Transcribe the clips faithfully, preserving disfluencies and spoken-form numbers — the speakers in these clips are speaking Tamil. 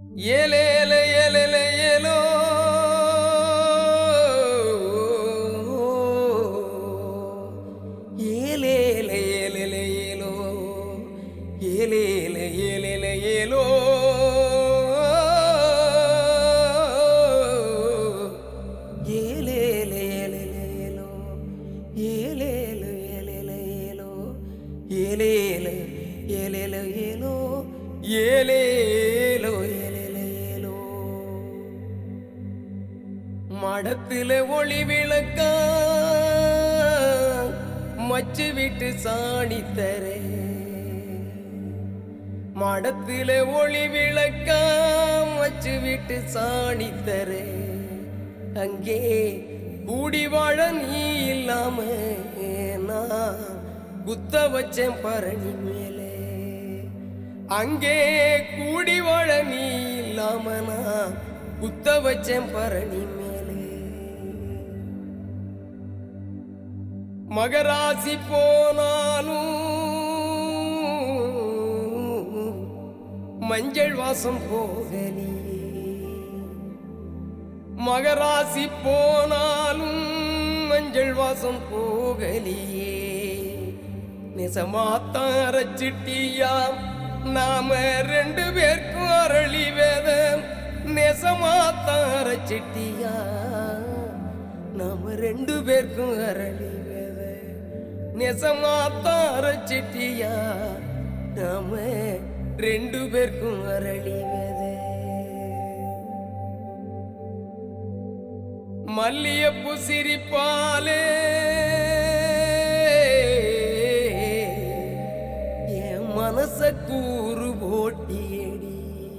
ஏலேல ஏலேல ஏலோ ஏலேல ஏலேல ஏலோ ஏலேல ஏலேல ஏலோ ஏலேல ஏலேல ஏலோ ஏலேல ஏலேல ஏலோ ஏலேல ஏலேல ஏலோ ஏலேலோ ஏலேல ஏலோ மடத்துல ஒளி விளக்கா மச்சு விட்டு சாணி தரே மடத்துல ஒளி விளக்கா மச்சு விட்டு சாணி தரே அங்கே கூடி வாழ நீ இல்லாம நான் குத்த வச்சேன் பரணி மேலே அங்கே கூடி வாழ நீ இல்லாம நான் குத்த வச்சேன் பரணி மேலே மகராசி போனாலும் மஞ்சள் வாசம் போகலி மகராசி போனாலும் மஞ்சள் வாசம் போகலியே நெசமாத்தான் அரைச்சிட்டியா நாம ரெண்டு பேருக்கும் அரளி வேதம் நெசமாத்தான் அரைச்சிட்டியா நாம ரெண்டு பேருக்கும் அரளி வேதம் நெசமாத்தான் அரைச்சிட்டியா நாம ரெண்டு பேருக்கும் அரளி வேத மல்லியப்பு சிரிப்பாலே என் மனச கூறு போட்டியடி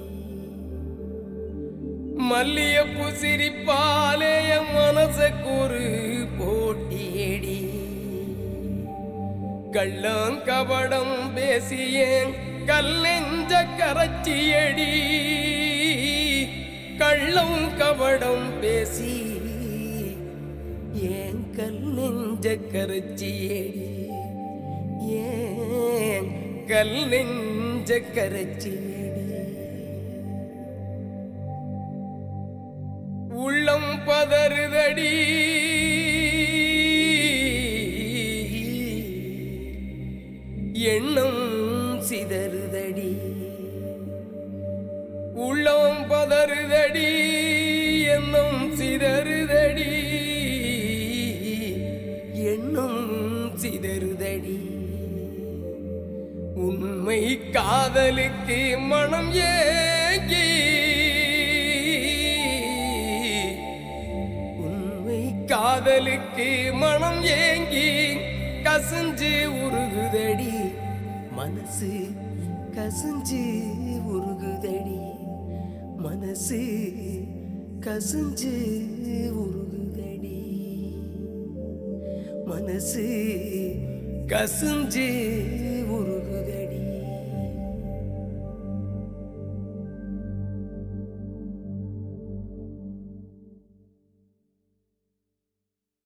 மல்லியப்பு சிரிப்பாலே என் மனச கூறு போட்டியடி கள்ளம் கபடம் பேசியேன் கல்லெஞ்ச கரச்சியடி கள்ளம் கபடம் பேசி ஏன் கல்லெஞ்ச கரச்சியடி ஏன் கல்லெஞ்ச கரச்சியடி உள்ளம் பதறுதடி எண்ணம் சிதறுதடி உள்ளம் பதறுதடி எண்ணம் சிதறுதடி எண்ணம் சிதறுதடி உண்மை காதலுக்கு மனம் ஏங்கி உண்மை காதலுக்கு மனம் ஏங்கி கசஞ்சு உருகுதடி மனசு கசஞ்சு உருகுதடி மனசு கசஞ்சு உருகுதடி மனசு கசஞ்சு உரு